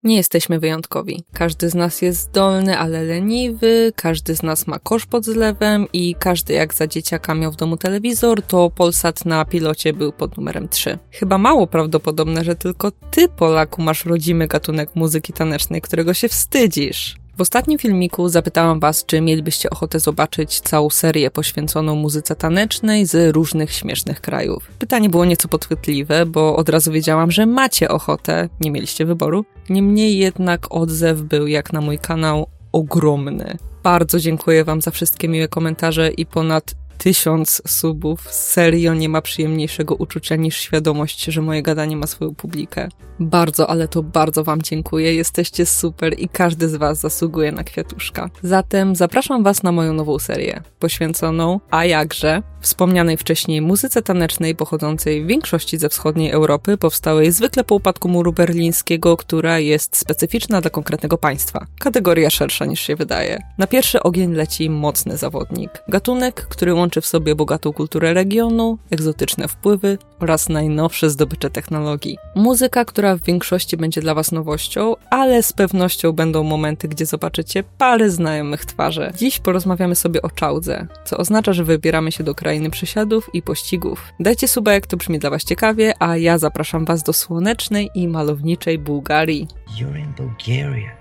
Nie jesteśmy wyjątkowi. Każdy z nas jest zdolny, ale leniwy, każdy z nas ma kosz pod zlewem i każdy jak za dzieciaka miał w domu telewizor, to Polsat na pilocie był pod numerem 3. Chyba mało prawdopodobne, że tylko ty, Polaku, masz rodzimy gatunek muzyki tanecznej, którego się wstydzisz. W ostatnim filmiku zapytałam was, czy mielibyście ochotę zobaczyć całą serię poświęconą muzyce tanecznej z różnych śmiesznych krajów. Pytanie było nieco podchwytliwe, bo od razu wiedziałam, że macie ochotę, nie mieliście wyboru. Niemniej jednak odzew był jak na mój kanał ogromny. Bardzo dziękuję wam za wszystkie miłe komentarze i ponad 1000 subów. Serio nie ma przyjemniejszego uczucia niż świadomość, że moje gadanie ma swoją publikę. Bardzo, ale to bardzo wam dziękuję. Jesteście super i każdy z was zasługuje na kwiatuszka. Zatem zapraszam was na moją nową serię, poświęconą, a jakże, wspomnianej wcześniej muzyce tanecznej pochodzącej w większości ze wschodniej Europy, powstałej zwykle po upadku muru berlińskiego, która jest specyficzna dla konkretnego państwa. Kategoria szersza niż się wydaje. Na pierwszy ogień leci mocny zawodnik. Gatunek, który łączy w sobie bogatą kulturę regionu, egzotyczne wpływy oraz najnowsze zdobycze technologii. Muzyka, która w większości będzie dla was nowością, ale z pewnością będą momenty, gdzie zobaczycie parę znajomych twarzy. Dziś porozmawiamy sobie o czałdze, co oznacza, że wybieramy się do krainy przysiadów i pościgów. Dajcie suba, jak to brzmi dla was ciekawie, a ja zapraszam was do słonecznej i malowniczej Bułgarii. You're in Bulgaria.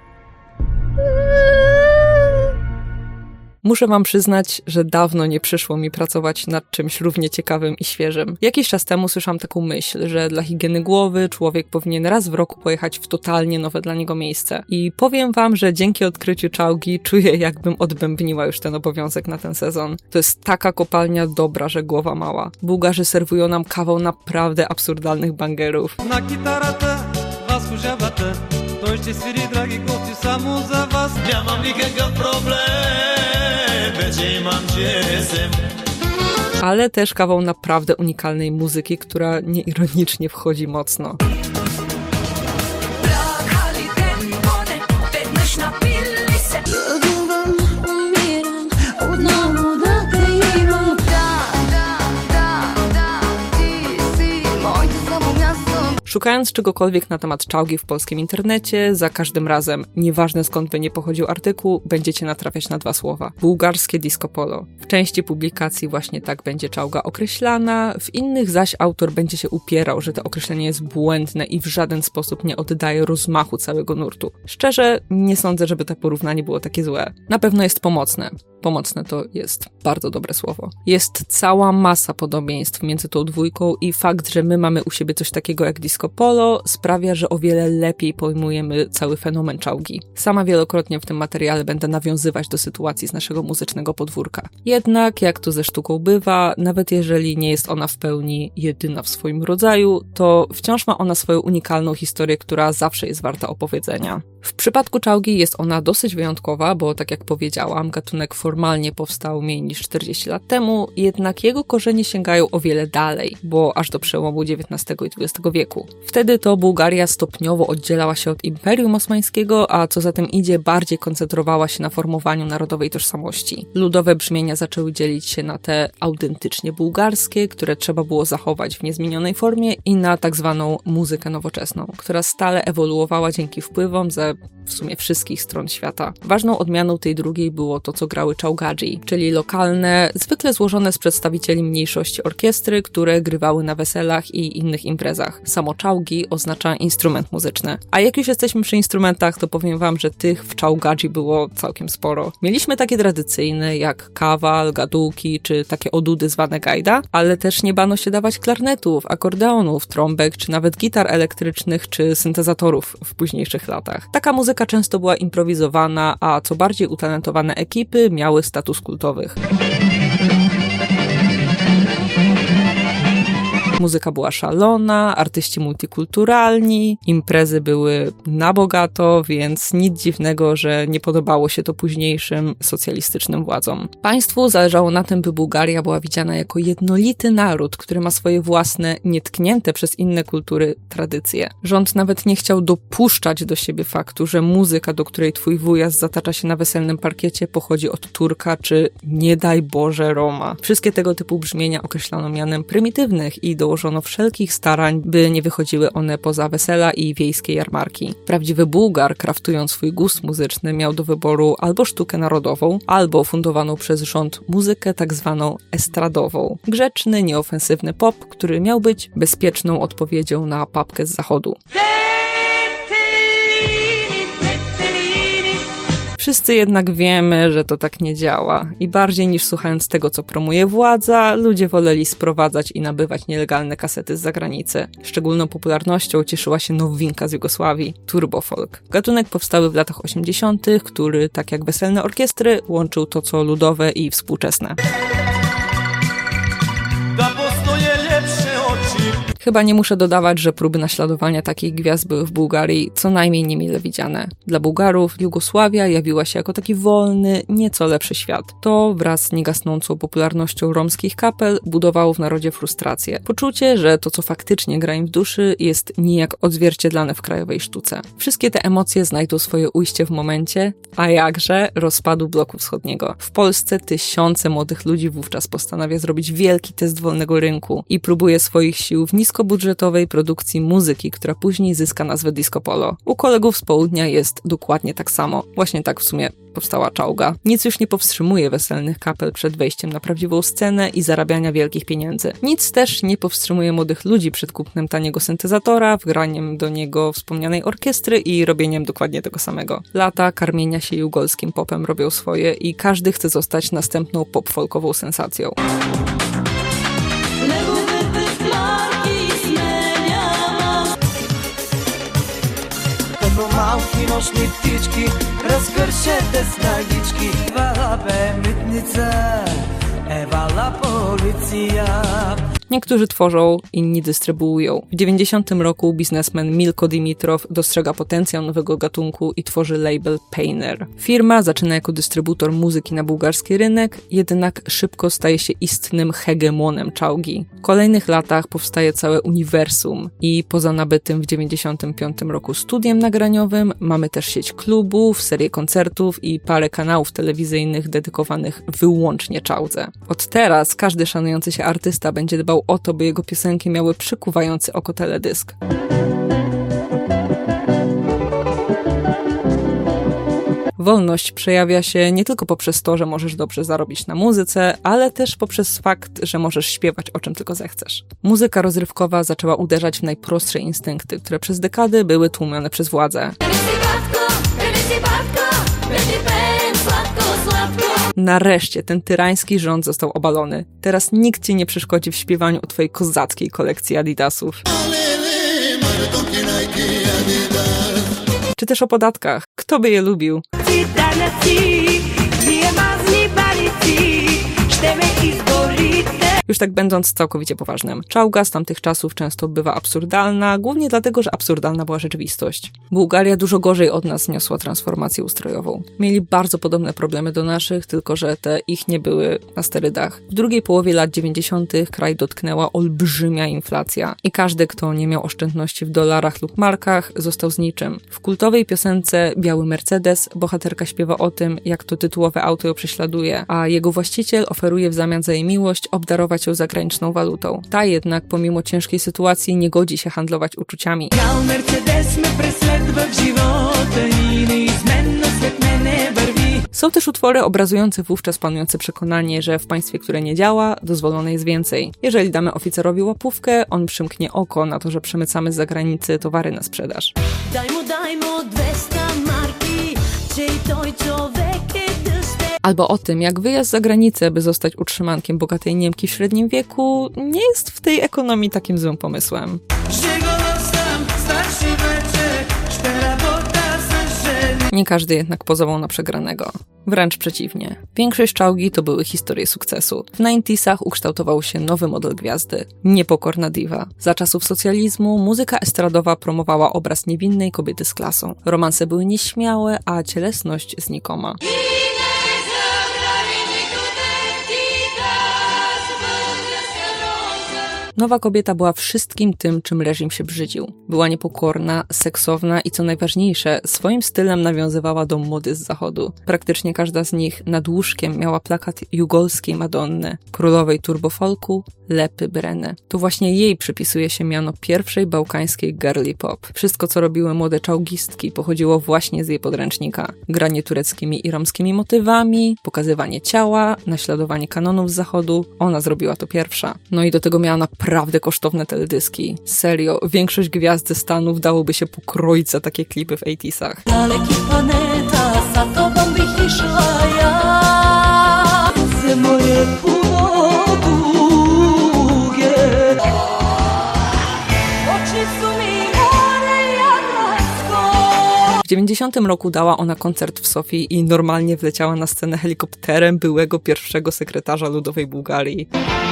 Muszę wam przyznać, że dawno nie przyszło mi pracować nad czymś równie ciekawym i świeżym. Jakiś czas temu słyszałam taką myśl, że dla higieny głowy człowiek powinien raz w roku pojechać w totalnie nowe dla niego miejsce. I powiem wam, że dzięki odkryciu czałgi czuję, jakbym odbębniła już ten obowiązek na ten sezon. To jest taka kopalnia dobra, że głowa mała. Bułgarzy serwują nam kawał naprawdę absurdalnych bangerów. Na gitarata was używate, to jeszcze swiri dragi koty samo za was. Ja mam nikakwy problem. Ale też kawał naprawdę unikalnej muzyki, która nieironicznie wchodzi mocno. Szukając czegokolwiek na temat czałgi w polskim internecie, za każdym razem, nieważne skąd by nie pochodził artykuł, będziecie natrafiać na 2 słowa. Bułgarskie disco polo. W części publikacji właśnie tak będzie czałga określana, w innych zaś autor będzie się upierał, że to określenie jest błędne i w żaden sposób nie oddaje rozmachu całego nurtu. Szczerze, nie sądzę, żeby to porównanie było takie złe. Na pewno jest pomocne. Pomocne to jest bardzo dobre słowo. Jest cała masa podobieństw między tą dwójką i fakt, że my mamy u siebie coś takiego jak disco polo, sprawia, że o wiele lepiej pojmujemy cały fenomen czałgi. Sama wielokrotnie w tym materiale będę nawiązywać do sytuacji z naszego muzycznego podwórka. Jednak, jak to ze sztuką bywa, nawet jeżeli nie jest ona w pełni jedyna w swoim rodzaju, to wciąż ma ona swoją unikalną historię, która zawsze jest warta opowiedzenia. W przypadku czałgi jest ona dosyć wyjątkowa, bo tak jak powiedziałam, gatunek formalnie powstał mniej niż 40 lat temu, jednak jego korzenie sięgają o wiele dalej, bo aż do przełomu XIX i XX wieku. Wtedy to Bułgaria stopniowo oddzielała się od Imperium Osmańskiego, a co za tym idzie, bardziej koncentrowała się na formowaniu narodowej tożsamości. Ludowe brzmienia zaczęły dzielić się na te autentycznie bułgarskie, które trzeba było zachować w niezmienionej formie, i na tak zwaną muzykę nowoczesną, która stale ewoluowała dzięki wpływom ze w sumie wszystkich stron świata. Ważną odmianą tej drugiej było to, co grały czałgadzi, czyli lokalne, zwykle złożone z przedstawicieli mniejszości orkiestry, które grywały na weselach i innych imprezach. Samo czałgi oznacza instrument muzyczny. A jak już jesteśmy przy instrumentach, to powiem wam, że tych w czałgadzi było całkiem sporo. Mieliśmy takie tradycyjne jak kawal, gadułki czy takie odudy zwane gajda, ale też nie bano się dawać klarnetów, akordeonów, trąbek czy nawet gitar elektrycznych czy syntezatorów w późniejszych latach. Taka muzyka często była improwizowana, a co bardziej utalentowane ekipy miały status kultowych. Muzyka była szalona, artyści multikulturalni, imprezy były na bogato, więc nic dziwnego, że nie podobało się to późniejszym socjalistycznym władzom. Państwu zależało na tym, by Bułgaria była widziana jako jednolity naród, który ma swoje własne, nietknięte przez inne kultury tradycje. Rząd nawet nie chciał dopuszczać do siebie faktu, że muzyka, do której twój wujas zatacza się na weselnym parkiecie, pochodzi od Turka czy, nie daj Boże, Roma. Wszystkie tego typu brzmienia określano mianem prymitywnych i dołączano dołożono wszelkich starań, by nie wychodziły one poza wesela i wiejskie jarmarki. Prawdziwy Bułgar, kraftując swój gust muzyczny, miał do wyboru albo sztukę narodową, albo fundowaną przez rząd muzykę tak zwaną estradową. Grzeczny, nieofensywny pop, który miał być bezpieczną odpowiedzią na papkę z zachodu. Wszyscy jednak wiemy, że to tak nie działa i bardziej niż słuchając tego, co promuje władza, ludzie woleli sprowadzać i nabywać nielegalne kasety z zagranicy. Szczególną popularnością cieszyła się nowinka z Jugosławii – turbofolk. Gatunek powstały w latach 80., który, tak jak weselne orkiestry, łączył to, co ludowe i współczesne. Chyba nie muszę dodawać, że próby naśladowania takich gwiazd były w Bułgarii co najmniej niemile widziane. Dla Bułgarów Jugosławia jawiła się jako taki wolny, nieco lepszy świat. To wraz z niegasnącą popularnością romskich kapel budowało w narodzie frustrację. Poczucie, że to, co faktycznie gra im w duszy, jest nijak odzwierciedlane w krajowej sztuce. Wszystkie te emocje znajdą swoje ujście w momencie, a jakże, rozpadu bloku wschodniego. W Polsce tysiące młodych ludzi wówczas postanawia zrobić wielki test wolnego rynku i próbuje swoich sił w niskobudżetowej produkcji muzyki, która później zyska nazwę disco polo. U kolegów z południa jest dokładnie tak samo. Właśnie tak w sumie powstała Czałga. Nic już nie powstrzymuje weselnych kapel przed wejściem na prawdziwą scenę i zarabiania wielkich pieniędzy. Nic też nie powstrzymuje młodych ludzi przed kupnem taniego syntezatora, wgraniem do niego wspomnianej orkiestry i robieniem dokładnie tego samego. Lata karmienia się jugolskim popem robią swoje i każdy chce zostać następną pop-folkową sensacją. Малки нощни птички, разкършете снагички. Евала бе митница, евала policja. Niektórzy tworzą, inni dystrybuują. W 90 roku biznesmen Milko Dimitrow dostrzega potencjał nowego gatunku i tworzy label Painer. Firma zaczyna jako dystrybutor muzyki na bułgarski rynek, jednak szybko staje się istnym hegemonem Czałgi. W kolejnych latach powstaje całe uniwersum i poza nabytym w 95 roku studiem nagraniowym mamy też sieć klubów, serię koncertów i parę kanałów telewizyjnych dedykowanych wyłącznie Czałdze. Od teraz każdy szanujący się artysta będzie dbał o to, by jego piosenki miały przykuwający oko teledysk. Wolność przejawia się nie tylko poprzez to, że możesz dobrze zarobić na muzyce, ale też poprzez fakt, że możesz śpiewać o czym tylko zechcesz. Muzyka rozrywkowa zaczęła uderzać w najprostsze instynkty, które przez dekady były tłumione przez władzę. Nareszcie ten tyrański rząd został obalony. Teraz nikt ci nie przeszkodzi w śpiewaniu o twojej kozackiej kolekcji Adidasów. Czy też o podatkach. Kto by je lubił? Już tak będąc całkowicie poważnym. Czałga z tamtych czasów często bywa absurdalna, głównie dlatego, że absurdalna była rzeczywistość. Bułgaria dużo gorzej od nas zniosła transformację ustrojową. Mieli bardzo podobne problemy do naszych, tylko że te ich nie były na sterydach. W drugiej połowie lat 90. kraj dotknęła olbrzymia inflacja i każdy, kto nie miał oszczędności w dolarach lub markach, został z niczym. W kultowej piosence Biały Mercedes bohaterka śpiewa o tym, jak to tytułowe auto ją prześladuje, a jego właściciel oferuje w zamian za jej miłość obdarować ją zagraniczną walutą. Ta jednak, pomimo ciężkiej sytuacji, nie godzi się handlować uczuciami. Są też utwory obrazujące wówczas panujące przekonanie, że w państwie, które nie działa, dozwolone jest więcej. Jeżeli damy oficerowi łapówkę, on przymknie oko na to, że przemycamy z zagranicy towary na sprzedaż. Daj mu 200 marki, albo o tym, jak wyjazd za granicę, by zostać utrzymankiem bogatej Niemki w średnim wieku, nie jest w tej ekonomii takim złym pomysłem. Nie każdy jednak pozował na przegranego. Wręcz przeciwnie. Większość Czałgi to były historie sukcesu. W 90'sach ukształtował się nowy model gwiazdy. Niepokorna diwa. Za czasów socjalizmu muzyka estradowa promowała obraz niewinnej kobiety z klasą. Romanse były nieśmiałe, a cielesność znikoma. Nowa kobieta była wszystkim tym, czym reżim się brzydził. Była niepokorna, seksowna i co najważniejsze, swoim stylem nawiązywała do mody z zachodu. Praktycznie każda z nich nad łóżkiem miała plakat jugolskiej Madonny, królowej turbofolku, Lepy Breny. To właśnie jej przypisuje się miano pierwszej bałkańskiej girly pop. Wszystko, co robiły młode czołgistki, pochodziło właśnie z jej podręcznika. Granie tureckimi i romskimi motywami, pokazywanie ciała, naśladowanie kanonów z zachodu. Ona zrobiła to pierwsza. No i do tego miała naprawdę kosztowne teledyski. Serio, większość gwiazd ze Stanów dałoby się pokroić za takie klipy w 80'sach. Daleki planeta, za tobą bych išla ja. Ze moje puno długie. Oczy su mi more jadransko. W 90 roku dała ona koncert w Sofii i normalnie wleciała na scenę helikopterem byłego pierwszego sekretarza Ludowej Bułgarii.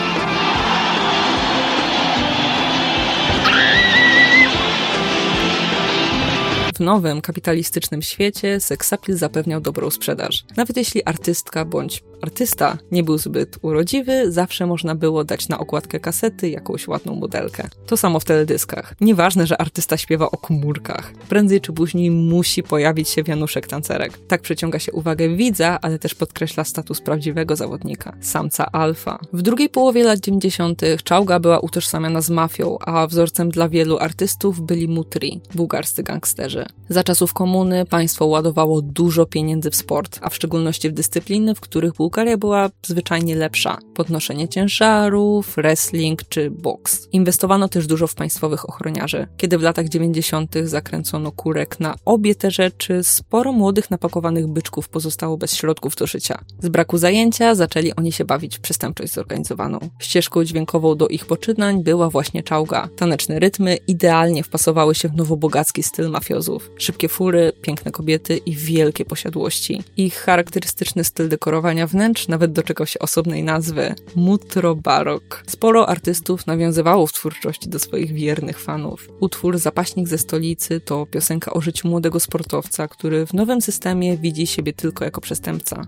W nowym, kapitalistycznym świecie seksapil zapewniał dobrą sprzedaż. Nawet jeśli artystka bądź artysta nie był zbyt urodziwy, zawsze można było dać na okładkę kasety jakąś ładną modelkę. To samo w teledyskach. Nieważne, że artysta śpiewa o komórkach. Prędzej czy później musi pojawić się wianuszek tancerek. Tak przyciąga się uwagę widza, ale też podkreśla status prawdziwego zawodnika. Samca alfa. W drugiej połowie lat 90. czałga była utożsamiana z mafią, a wzorcem dla wielu artystów byli mutri, bułgarscy gangsterzy. Za czasów komuny państwo ładowało dużo pieniędzy w sport, a w szczególności w dyscypliny, w których Bułgaria była zwyczajnie lepsza. Podnoszenie ciężarów, wrestling czy boks. Inwestowano też dużo w państwowych ochroniarzy. Kiedy w latach 90. zakręcono kurek na obie te rzeczy, sporo młodych napakowanych byczków pozostało bez środków do życia. Z braku zajęcia zaczęli oni się bawić w przestępczość zorganizowaną. Ścieżką dźwiękową do ich poczynań była właśnie czałga. Taneczne rytmy idealnie wpasowały się w nowobogacki styl mafiozów. Szybkie fury, piękne kobiety i wielkie posiadłości. Ich charakterystyczny styl dekorowania wnętrz nawet doczekał się osobnej nazwy – Mutro-barok. Sporo artystów nawiązywało w twórczości do swoich wiernych fanów. Utwór Zapaśnik ze stolicy to piosenka o życiu młodego sportowca, który w nowym systemie widzi siebie tylko jako przestępca.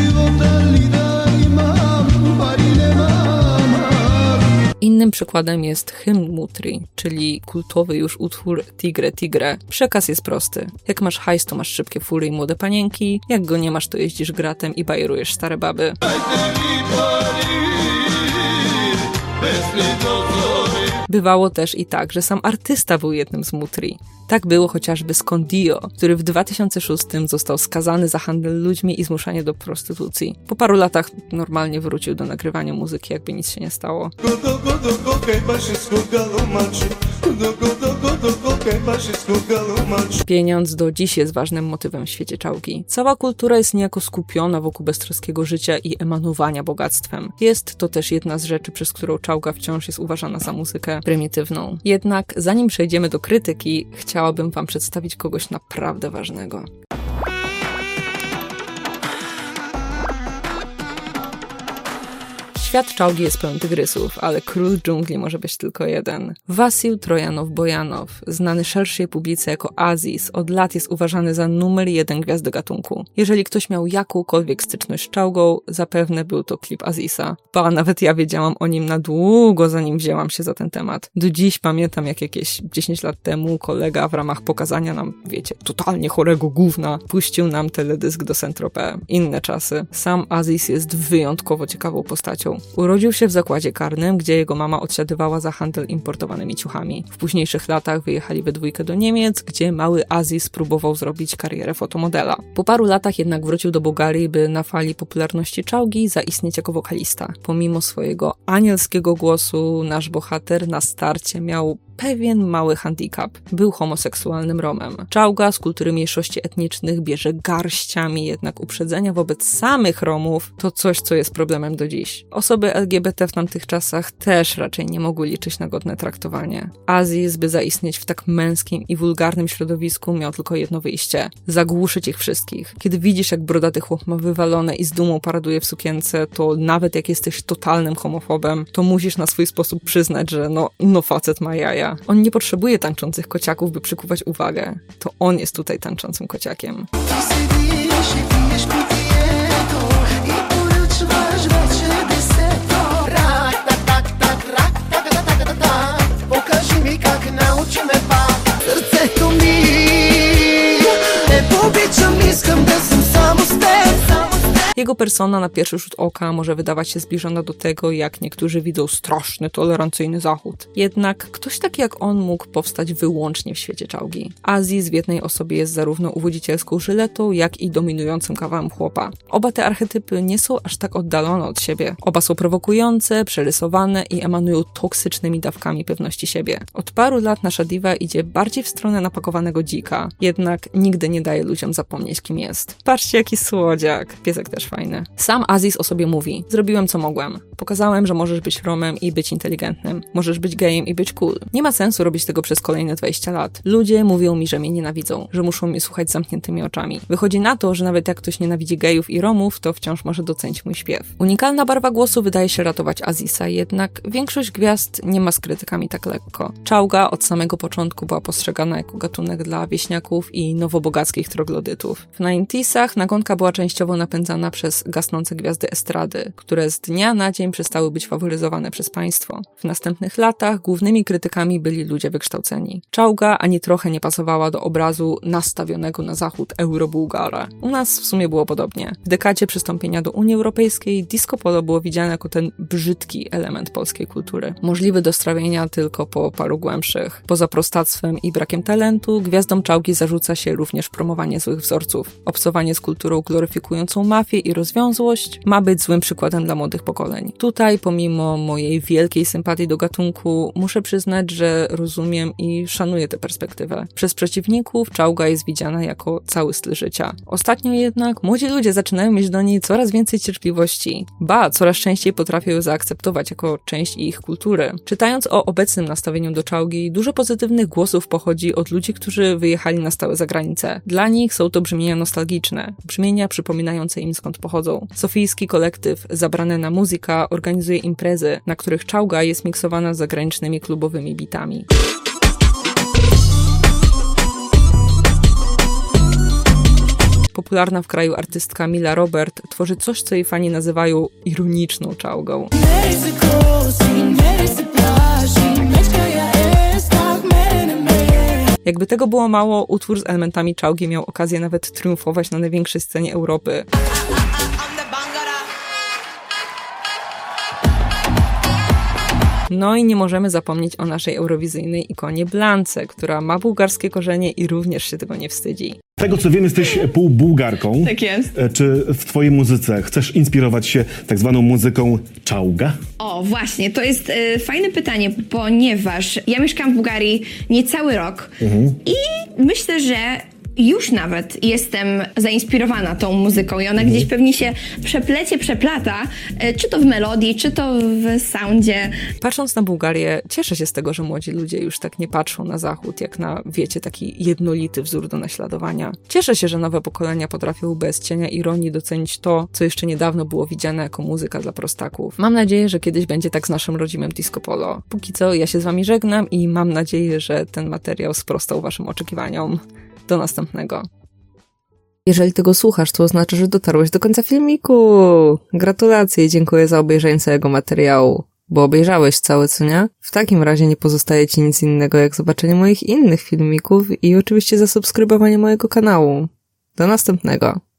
Innym przykładem jest hymn Mutri, czyli kultowy już utwór Tigre, Tigre. Przekaz jest prosty. Jak masz hajs, to masz szybkie fury i młode panienki. Jak go nie masz, to jeździsz gratem i bajerujesz stare baby. Bywało też i tak, że sam artysta był jednym z Mutri. Tak było chociażby z Kondio, który w 2006 został skazany za handel ludźmi i zmuszanie do prostytucji. Po paru latach normalnie wrócił do nagrywania muzyki, jakby nic się nie stało. Pieniądz do dziś jest ważnym motywem w świecie czałgi. Cała kultura jest niejako skupiona wokół beztroskiego życia i emanowania bogactwem. Jest to też jedna z rzeczy, przez którą czałga wciąż jest uważana za muzykę prymitywną. Jednak zanim przejdziemy do krytyki, chciałabym wam przedstawić kogoś naprawdę ważnego. Świat czałgi jest pełen tygrysów, ale król dżungli może być tylko jeden. Wasil Trojanow-Bojanow, znany szerszej publice jako Aziz, od lat jest uważany za numer 1 gwiazdy gatunku. Jeżeli ktoś miał jakąkolwiek styczność z czałgą, zapewne był to klip Azisa. Ba, nawet ja wiedziałam o nim na długo, zanim wzięłam się za ten temat. Do dziś pamiętam, jak jakieś 10 lat temu kolega w ramach pokazania nam, wiecie, totalnie chorego gówna, puścił nam teledysk do Saint-Tropez. Inne czasy. Sam Aziz jest wyjątkowo ciekawą postacią. Urodził się w zakładzie karnym, gdzie jego mama odsiadywała za handel importowanymi ciuchami. W późniejszych latach wyjechali we dwójkę do Niemiec, gdzie mały Aziz próbował zrobić karierę fotomodela. Po paru latach jednak wrócił do Bułgarii, by na fali popularności czałgi zaistnieć jako wokalista. Pomimo swojego anielskiego głosu, nasz bohater na starcie miał pewien mały handicap. Był homoseksualnym Romem. Czałga z kultury mniejszości etnicznych bierze garściami, jednak uprzedzenia wobec samych Romów to coś, co jest problemem do dziś. Osoby LGBT w tamtych czasach też raczej nie mogły liczyć na godne traktowanie. Aziz, by zaistnieć w tak męskim i wulgarnym środowisku, miał tylko jedno wyjście. Zagłuszyć ich wszystkich. Kiedy widzisz, jak brodaty chłop ma wywalone i z dumą paraduje w sukience, to nawet jak jesteś totalnym homofobem, to musisz na swój sposób przyznać, że no facet ma jaja. On nie potrzebuje tańczących kociaków, by przykuwać uwagę. To on jest tutaj tańczącym kociakiem. Обичам, искам да съм само с теб. Jego persona na pierwszy rzut oka może wydawać się zbliżona do tego, jak niektórzy widzą straszny, tolerancyjny Zachód. Jednak ktoś taki jak on mógł powstać wyłącznie w świecie czołgi. Aziz w jednej osobie jest zarówno uwodzicielską żyletą, jak i dominującym kawałem chłopa. Oba te archetypy nie są aż tak oddalone od siebie. Oba są prowokujące, przerysowane i emanują toksycznymi dawkami pewności siebie. Od paru lat nasza diwa idzie bardziej w stronę napakowanego dzika, jednak nigdy nie daje ludziom zapomnieć, kim jest. Patrzcie, jaki słodziak. Piesek też fajny. Sam Aziz o sobie mówi: zrobiłem co mogłem. Pokazałem, że możesz być Romem i być inteligentnym. Możesz być gejem i być cool. Nie ma sensu robić tego przez kolejne 20 lat. Ludzie mówią mi, że mnie nienawidzą, że muszą mnie słuchać z zamkniętymi oczami. Wychodzi na to, że nawet jak ktoś nienawidzi gejów i Romów, to wciąż może docenić mój śpiew. Unikalna barwa głosu wydaje się ratować Azisa, jednak większość gwiazd nie ma z krytykami tak lekko. Czołga od samego początku była postrzegana jako gatunek dla wieśniaków i nowobogackich troglodytów. W 90sach nagonka była częściowo napędzana przez gasnące gwiazdy estrady, które z dnia na dzień przestały być faworyzowane przez państwo. W następnych latach głównymi krytykami byli ludzie wykształceni. Czołga ani trochę nie pasowała do obrazu nastawionego na zachód Euro-Bułgara. U nas w sumie było podobnie. W dekadzie przystąpienia do Unii Europejskiej disco polo było widziane jako ten brzydki element polskiej kultury. Możliwy do strawienia tylko po paru głębszych. Poza prostactwem i brakiem talentu, gwiazdom czołgi zarzuca się również promowanie złych wzorców. Obcowanie z kulturą gloryfikującą mafię i rozwiązłość ma być złym przykładem dla młodych pokoleń. Tutaj, pomimo mojej wielkiej sympatii do gatunku, muszę przyznać, że rozumiem i szanuję tę perspektywę. Przez przeciwników czołga jest widziana jako cały styl życia. Ostatnio jednak młodzi ludzie zaczynają mieć do niej coraz więcej cierpliwości. Coraz częściej potrafią ją zaakceptować jako część ich kultury. Czytając o obecnym nastawieniu do czołgi, dużo pozytywnych głosów pochodzi od ludzi, którzy wyjechali na stałe za granicę. Dla nich są to brzmienia nostalgiczne, brzmienia przypominające im skąd pochodzą. Sofijski kolektyw Zabranena Muzyka organizuje imprezy, na których czołga jest miksowana z zagranicznymi klubowymi bitami. Popularna w kraju artystka Mila Robert tworzy coś, co jej fani nazywają ironiczną czołgą. Jakby tego było mało, utwór z elementami czołgi miał okazję nawet triumfować na największej scenie Europy. No i nie możemy zapomnieć o naszej eurowizyjnej ikonie Blance, która ma bułgarskie korzenie i również się tego nie wstydzi. Z tego co wiem, jesteś półbułgarką. Tak jest. Czy w twojej muzyce chcesz inspirować się tak zwaną muzyką czołga? O, właśnie, to jest fajne pytanie, ponieważ ja mieszkam w Bułgarii niecały rok i myślę, że już nawet jestem zainspirowana tą muzyką i ona gdzieś pewnie się przeplata, czy to w melodii, czy to w soundzie. Patrząc na Bułgarię, cieszę się z tego, że młodzi ludzie już tak nie patrzą na Zachód, jak na, wiecie, taki jednolity wzór do naśladowania. Cieszę się, że nowe pokolenia potrafią bez cienia ironii docenić to, co jeszcze niedawno było widziane jako muzyka dla prostaków. Mam nadzieję, że kiedyś będzie tak z naszym rodzimym disco polo. Póki co ja się z wami żegnam i mam nadzieję, że ten materiał sprostał waszym oczekiwaniom. Do następnego. Jeżeli tego słuchasz, to oznacza, że dotarłeś do końca filmiku. Gratulacje i dziękuję za obejrzenie całego materiału. Bo obejrzałeś całe, co nie? W takim razie nie pozostaje ci nic innego, jak zobaczenie moich innych filmików i oczywiście zasubskrybowanie mojego kanału. Do następnego.